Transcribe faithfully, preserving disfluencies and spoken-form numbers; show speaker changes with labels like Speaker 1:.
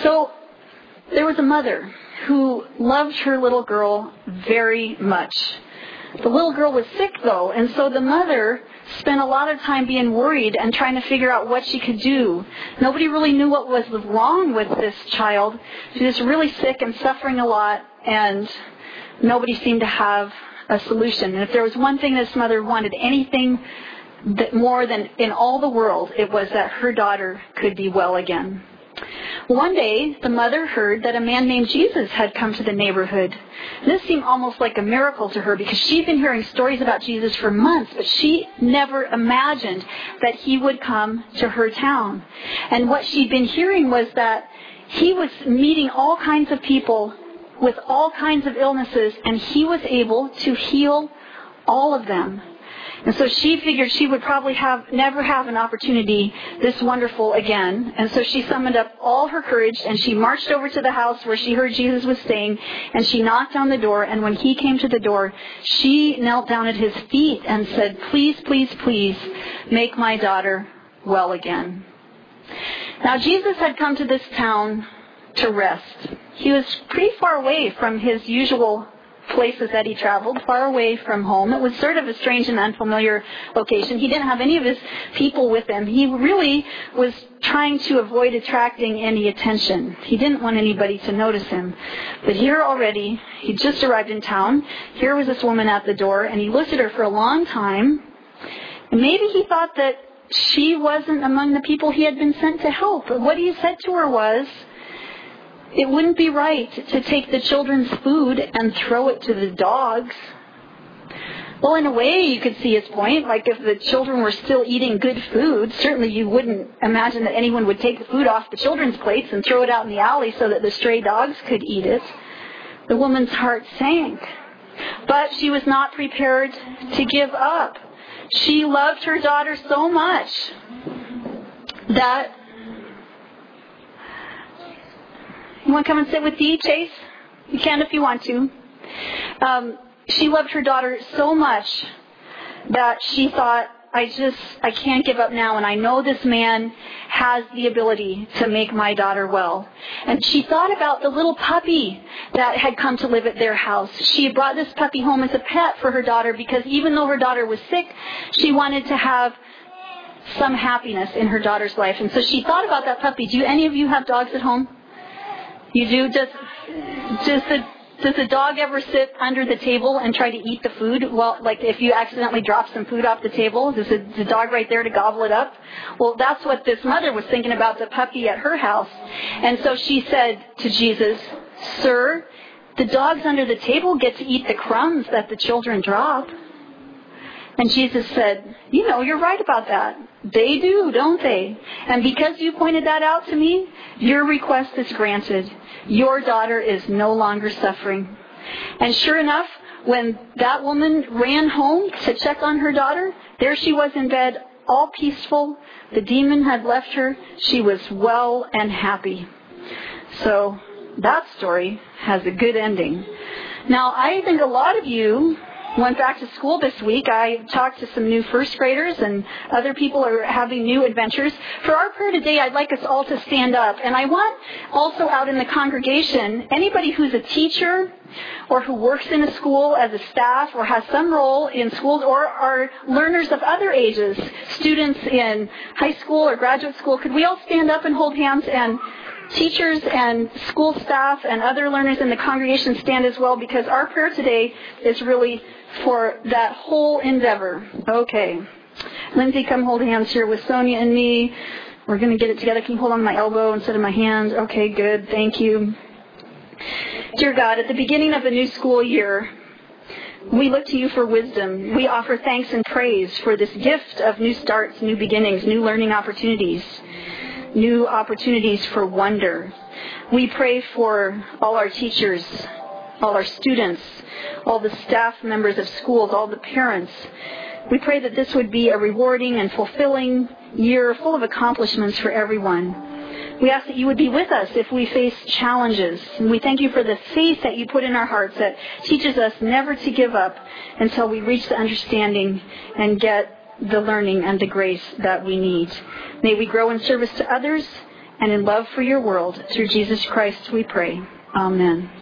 Speaker 1: So there was a mother who loved her little girl very much. The little girl was sick, though, and so the mother spent a lot of time being worried and trying to figure out what she could do. Nobody really knew what was wrong with this child. She was really sick and suffering a lot, and nobody seemed to have a solution. And if there was one thing this mother wanted, anything that more than in all the world, it was that her daughter could be well again. One day, the mother heard that a man named Jesus had come to the neighborhood. This seemed almost like a miracle to her because she'd been hearing stories about Jesus for months, but she never imagined that he would come to her town. And what she'd been hearing was that he was meeting all kinds of people with all kinds of illnesses, and he was able to heal all of them. And so she figured she would probably have never have an opportunity this wonderful again. And so she summoned up all her courage, and she marched over to the house where she heard Jesus was staying, and she knocked on the door. And when he came to the door, she knelt down at his feet and said, "Please, please, please, make my daughter well again." Now, Jesus had come to this town to rest. He was pretty far away from his usual places that he traveled, far away from home. It was sort of a strange and unfamiliar location. He didn't have any of his people with him. He really was trying to avoid attracting any attention. He didn't want anybody to notice him. But here already, he just arrived in town. Here was this woman at the door, and he looked at her for a long time. And maybe he thought that she wasn't among the people he had been sent to help. But what he said to her was, it wouldn't be right to take the children's food and throw it to the dogs. Well, in a way, you could see his point. Like, if the children were still eating good food, certainly you wouldn't imagine that anyone would take the food off the children's plates and throw it out in the alley so that the stray dogs could eat it. The woman's heart sank. But she was not prepared to give up. She loved her daughter so much that... You want to come and sit with Dee, Chase? You can if you want to. Um, she loved her daughter so much that she thought, I just, I can't give up now, and I know this man has the ability to make my daughter well. And she thought about the little puppy that had come to live at their house. She had brought this puppy home as a pet for her daughter because even though her daughter was sick, she wanted to have some happiness in her daughter's life. And so she thought about that puppy. Do any of you have dogs at home? You do? Does, does the does the dog ever sit under the table and try to eat the food? Well, like if you accidentally drop some food off the table, is the, the dog right there to gobble it up? Well, that's what this mother was thinking about the puppy at her house. And so she said to Jesus, "Sir, the dogs under the table get to eat the crumbs that the children drop." And Jesus said, "You know, you're right about that. They do, don't they? And because you pointed that out to me, your request is granted. Your daughter is no longer suffering." And sure enough, when that woman ran home to check on her daughter, there she was in bed, all peaceful. The demon had left her. She was well and happy. So that story has a good ending. Now, I think a lot of you went back to school this week. I talked to some new first graders, and other people are having new adventures. For our prayer today, I'd like us all to stand up. And I want also out in the congregation, anybody who's a teacher or who works in a school as a staff or has some role in schools or are learners of other ages, students in high school or graduate school, could we all stand up and hold hands? And teachers and school staff and other learners in the congregation stand as well, because our prayer today is really for that whole endeavor. Okay. Lindsay, come hold hands here with Sonia and me. We're going to get it together. Can you hold on my elbow instead of my hand? Okay, good. Thank you. Dear God, at the beginning of a new school year, we look to you for wisdom. We offer thanks and praise for this gift of new starts, new beginnings, new learning opportunities, new opportunities for wonder. We pray for all our teachers, all our students, all the staff members of schools, all the parents. We pray that this would be a rewarding and fulfilling year full of accomplishments for everyone. We ask that you would be with us if we face challenges. And we thank you for the faith that you put in our hearts that teaches us never to give up until we reach the understanding and get the learning and the grace that we need. May we grow in service to others and in love for your world. Through Jesus Christ we pray. Amen.